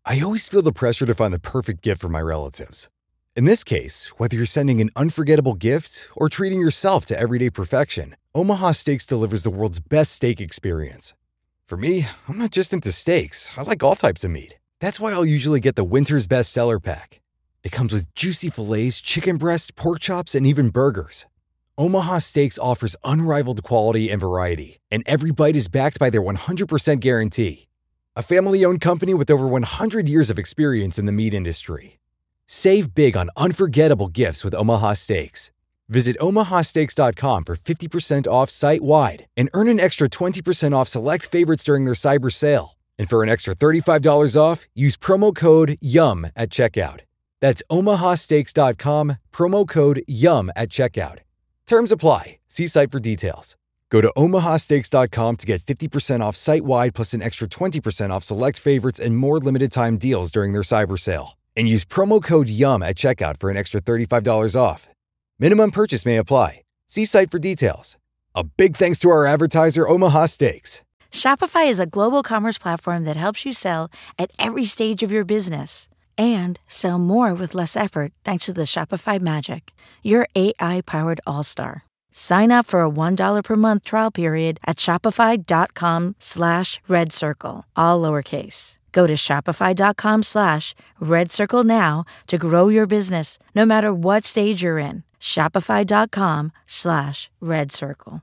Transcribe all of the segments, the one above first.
I always feel the pressure to find the perfect gift for my relatives. In this case, whether you're sending an unforgettable gift or treating yourself to everyday perfection, Omaha Steaks delivers the world's best steak experience. For me, I'm not just into steaks. I like all types of meat. That's why I'll usually get the Winter's Best Seller Pack. It comes with juicy fillets, chicken breast, pork chops, and even burgers. Omaha Steaks offers unrivaled quality and variety, and every bite is backed by their 100% guarantee. A family-owned company with over 100 years of experience in the meat industry. Save big on unforgettable gifts with Omaha Steaks. Visit omahasteaks.com for 50% off site-wide and earn an extra 20% off select favorites during their cyber sale. And for an extra $35 off, use promo code YUM at checkout. That's omahasteaks.com, promo code YUM at checkout. Terms apply. See site for details. Go to omahasteaks.com to get 50% off site-wide plus an extra 20% off select favorites and more limited-time deals during their cyber sale. And use promo code YUM at checkout for an extra $35 off. Minimum purchase may apply. See site for details. A big thanks to our advertiser, Omaha Steaks. Shopify is a global commerce platform that helps you sell at every stage of your business and sell more with less effort thanks to the Shopify Magic, your AI-powered all-star. Sign up for a $1 per month trial period at shopify.com/redcircle, all lowercase. Go to shopify.com/redcircle now to grow your business, no matter what stage you're in. Shopify.com/redcircle.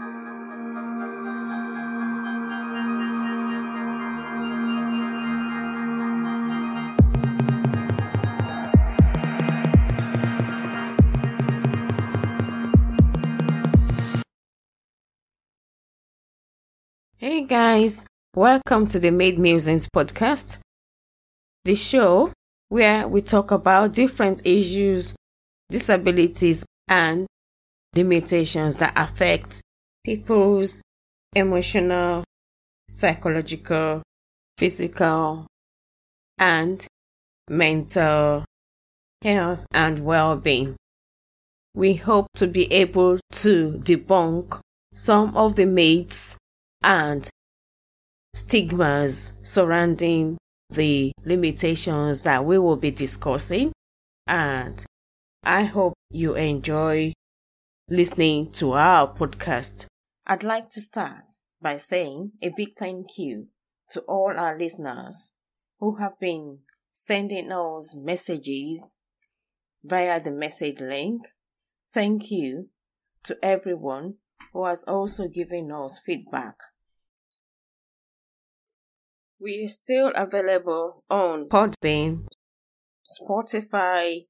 Hey guys, welcome to the Made Musings podcast, the show where we talk about different issues, disabilities, and limitations that affect people's emotional, psychological, physical, and mental health and well-being. We hope to be able to debunk some of the myths and stigmas surrounding the limitations that we will be discussing, and I hope you enjoy listening to our podcast. I'd like to start by saying a big thank you to all our listeners who have been sending us messages via the message link. Thank you to everyone who has also given us feedback. We are still available on Podbean, Spotify,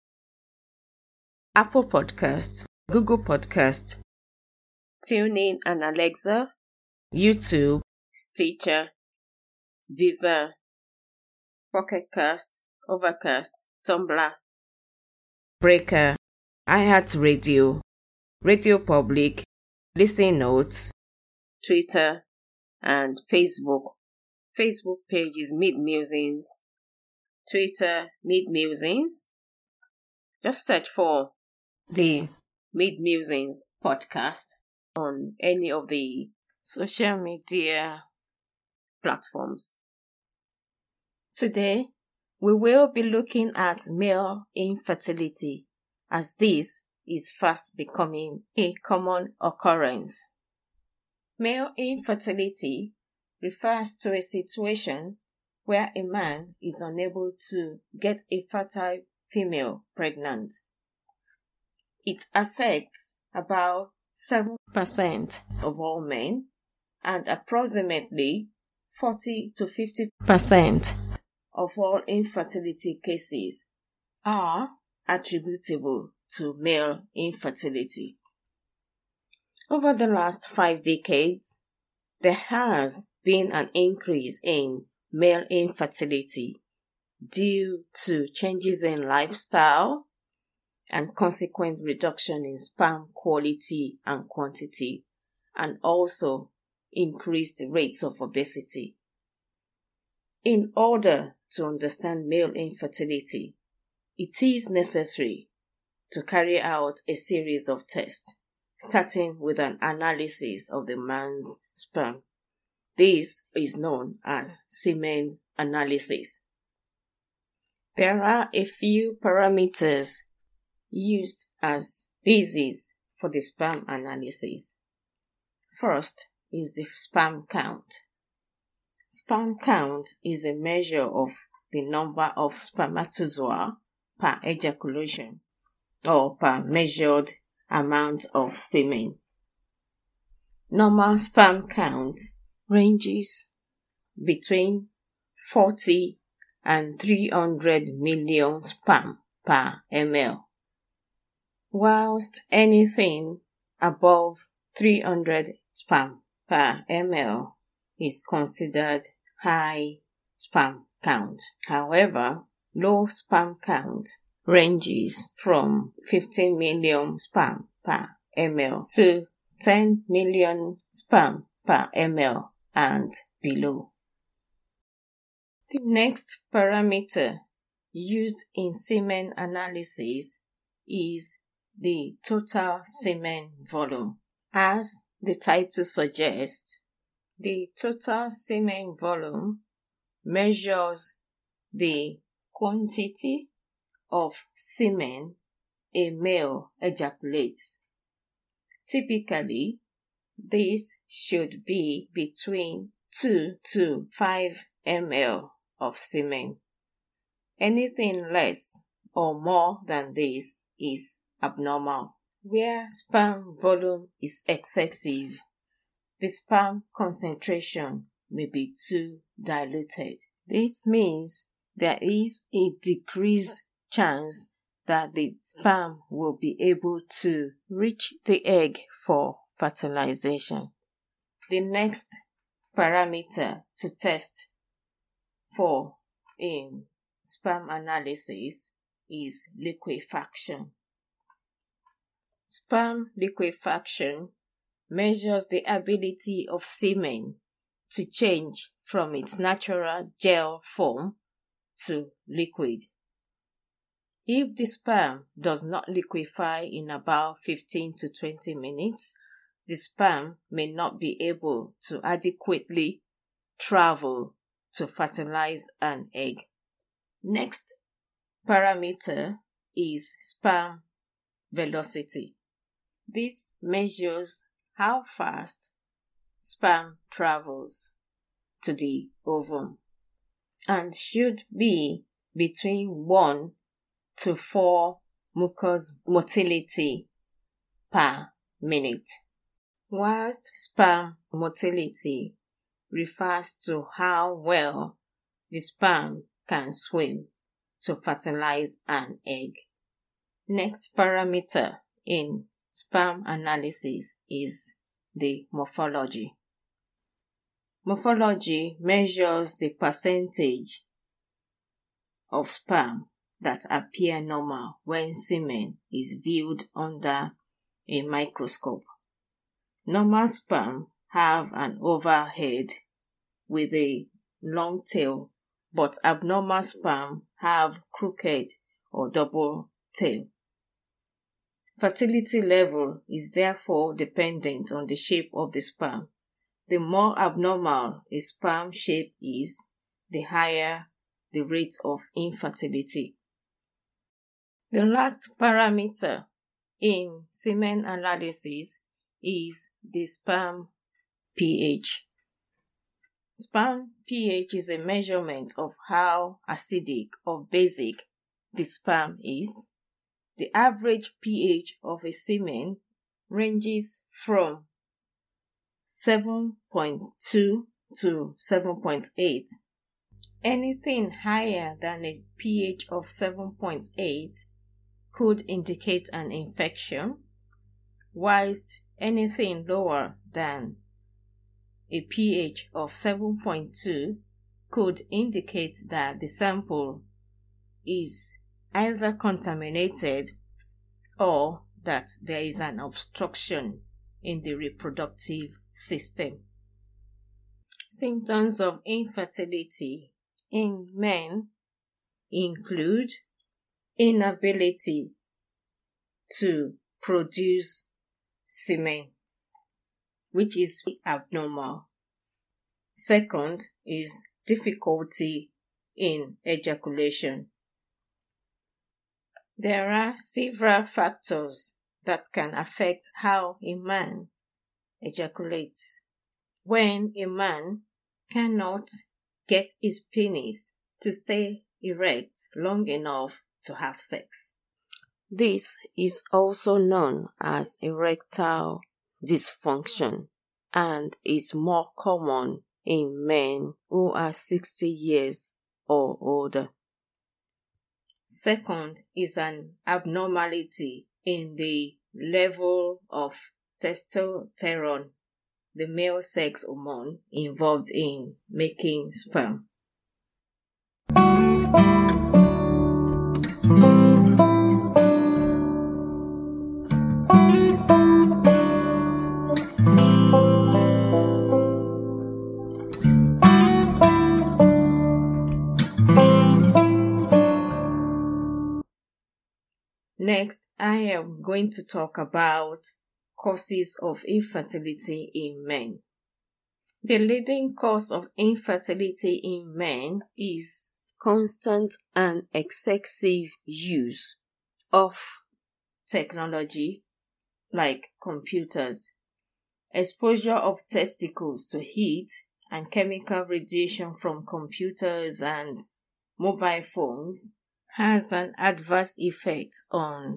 Apple Podcast, Google Podcast, TuneIn and Alexa, YouTube, Stitcher, Deezer, Pocket Cast, Overcast, Tumblr, Breaker, iHeartRadio, Radio Public, Listen Notes, Twitter, and Facebook. Facebook page is Made Musings. Twitter, Made Musings. Just search for the Made Musings podcast on any of the social media platforms. Today, we will be looking at male infertility, as this is fast becoming a common occurrence. Male infertility refers to a situation where a man is unable to get a fertile female pregnant. It affects about 7% of all men and approximately 40 to 50% of all infertility cases are attributable to male infertility. Over the last 5 decades, there has been an increase in male infertility due to changes in lifestyle and consequent reduction in sperm quality and quantity, and also increased rates of obesity. In order to understand male infertility, it is necessary to carry out a series of tests, starting with an analysis of the man's sperm. This is known as semen analysis. There are a few parameters used as basis for the sperm analysis. First is the sperm count. Sperm count is a measure of the number of spermatozoa per ejaculation or per measured amount of semen. Normal sperm count ranges between 40 and 300 million sperm per ml, whilst anything above 300 sperm per ml is considered high sperm count. However, low sperm count ranges from 15 million sperm per ml to 10 million sperm per ml and below. The next parameter used in semen analysis is the total semen volume. As the title suggests, the total semen volume measures the quantity of semen a male ejaculates. Typically, this should be between 2 to 5 ml of semen. Anything less or more than this is abnormal. Where sperm volume is excessive, the sperm concentration may be too diluted. This means there is a decreased chance that the sperm will be able to reach the egg for fertilization. The next parameter to test for in sperm analysis is liquefaction. Sperm liquefaction measures the ability of semen to change from its natural gel form to liquid. If the sperm does not liquefy in about 15 to 20 minutes, the sperm may not be able to adequately travel to fertilize an egg. Next parameter is sperm velocity. This measures how fast sperm travels to the ovum and should be between 1 to 4 mucous motility per minute, whilst sperm motility refers to how well the sperm can swim to fertilize an egg. Next parameter in sperm analysis is the morphology. Morphology measures the percentage of sperm that appear normal when semen is viewed under a microscope. Normal sperm have an oval head with a long tail, but abnormal sperm have crooked or double tail. Fertility level is therefore dependent on the shape of the sperm. The more abnormal a sperm shape is, the higher the rate of infertility. The last parameter in semen analysis is the sperm pH. Sperm pH is a measurement of how acidic or basic the sperm is. The average pH of a semen ranges from 7.2 to 7.8. Anything higher than a pH of 7.8 could indicate an infection, whilst anything lower than a pH of 7.2 could indicate that the sample is either contaminated or that there is an obstruction in the reproductive system. Symptoms of infertility in men include inability to produce semen, which is abnormal. Second is difficulty in ejaculation. There are several factors that can affect how a man ejaculates. When a man cannot get his penis to stay erect long enough to have sex. This is also known as erectile dysfunction and is more common in men who are 60 years or older. Second is an abnormality in the level of testosterone, the male sex hormone involved in making sperm. Next, I am going to talk about causes of infertility in men. The leading cause of infertility in men is constant and excessive use of technology like computers. Exposure of testicles to heat and chemical radiation from computers and mobile phones has an adverse effect on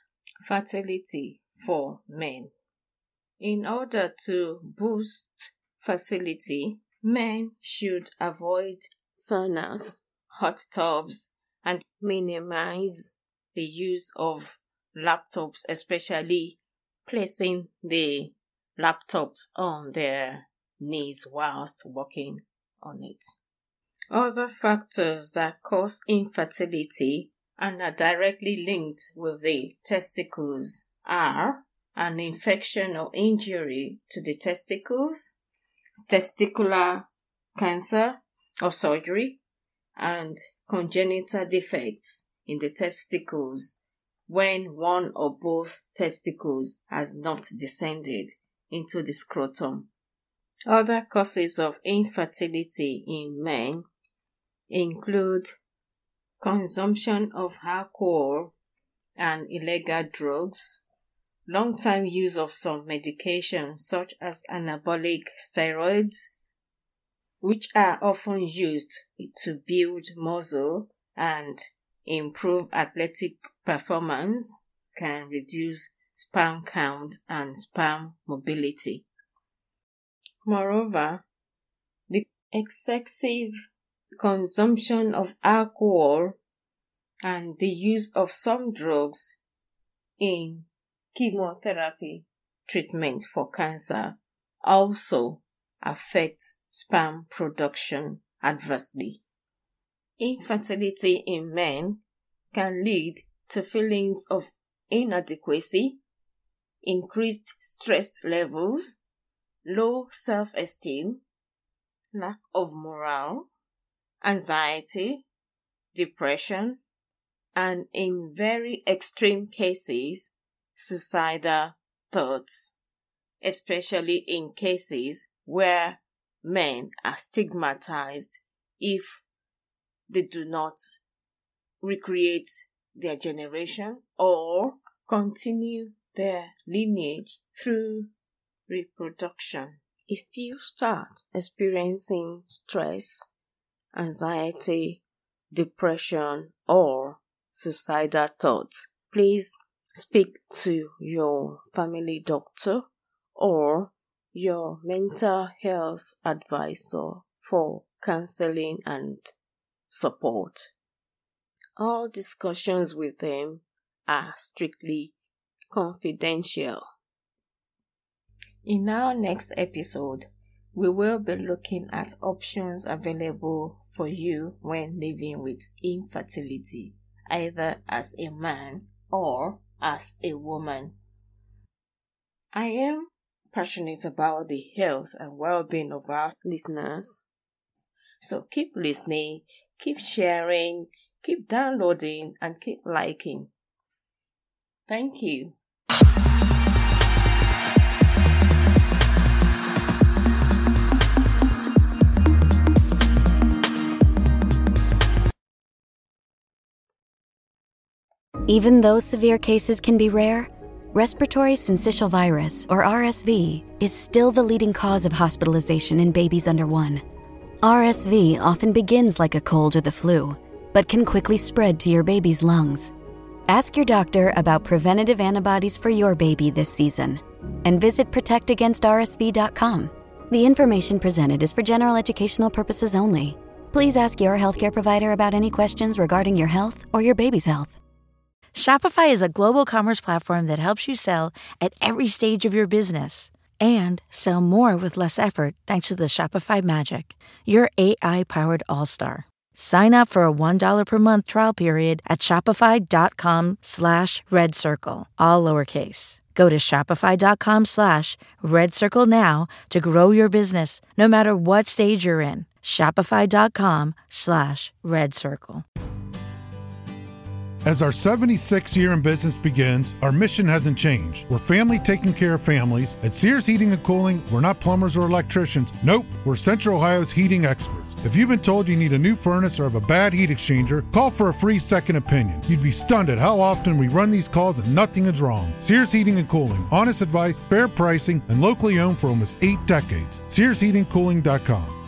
fertility for men. In order to boost fertility, men should avoid saunas, hot tubs, and minimize the use of laptops, especially placing the laptops on their knees whilst working on it. Other factors that cause infertility and are directly linked with the testicles are an infection or injury to the testicles, testicular cancer or surgery, and congenital defects in the testicles when one or both testicles has not descended into the scrotum. Other causes of infertility in men include consumption of alcohol and illegal drugs, long-time use of some medications such as anabolic steroids, which are often used to build muscle and improve athletic performance, can reduce sperm count and sperm mobility. Moreover, the excessive consumption of alcohol and the use of some drugs in chemotherapy treatment for cancer also affect sperm production adversely. Infertility in men can lead to feelings of inadequacy, increased stress levels, low self-esteem, lack of morale, anxiety, depression, and in very extreme cases, suicidal thoughts, especially in cases where men are stigmatized if they do not recreate their generation or continue their lineage through reproduction. If you start experiencing stress, anxiety, depression, or suicidal thoughts, please speak to your family doctor or your mental health advisor for counseling and support. All discussions with them are strictly confidential. In our next episode, we will be looking at options available for you when living with infertility, either as a man or as a woman. I am passionate about the health and well-being of our listeners, so keep listening, keep sharing, keep downloading, and keep liking. Thank you. Even though severe cases can be rare, respiratory syncytial virus, or RSV, is still the leading cause of hospitalization in babies under 1. RSV often begins like a cold or the flu, but can quickly spread to your baby's lungs. Ask your doctor about preventative antibodies for your baby this season, and visit protectagainstrsv.com. The information presented is for general educational purposes only. Please ask your healthcare provider about any questions regarding your health or your baby's health. Shopify is a global commerce platform that helps you sell at every stage of your business and sell more with less effort thanks to the Shopify Magic, your AI-powered all-star. Sign up for a $1 per month trial period at shopify.com/redcircle, all lowercase. Go to shopify.com/redcircle now to grow your business, no matter what stage you're in. Shopify.com/redcircle. As our 76th year in business begins, our mission hasn't changed. We're family taking care of families. At Sears Heating and Cooling, we're not plumbers or electricians. Nope, we're Central Ohio's heating experts. If you've been told you need a new furnace or have a bad heat exchanger, call for a free second opinion. You'd be stunned at how often we run these calls and nothing is wrong. Sears Heating and Cooling. Honest advice, fair pricing, and locally owned for almost 8 decades. SearsHeatingCooling.com.